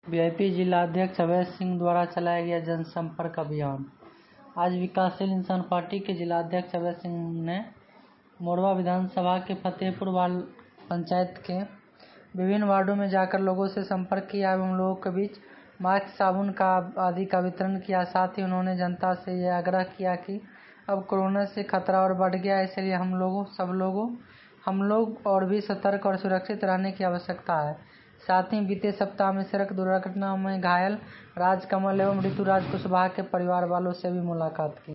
VIP जिलाध्यक्ष अवैध सिंह द्वारा चलाया गया जनसंपर्क अभियान। आज विकासशील इंसान पार्टी के जिलाध्यक्ष अवैध सिंह ने मोरवा विधानसभा के फतेहपुर पंचायत के विभिन्न वार्डों में जाकर लोगों से संपर्क किया एवं लोगों के बीच मास्क, साबुन आदि का वितरण किया। साथ ही उन्होंने जनता से यह आग्रह किया कि अब कोरोना से खतरा और बढ़ गया है, इसलिए हम लोग और भी सतर्क और सुरक्षित रहने की आवश्यकता है। साथ ही बीते सप्ताह में सड़क दुर्घटना में घायल राजकमल एवं ऋतुराज कुशवाहा के परिवार वालों से भी मुलाकात की।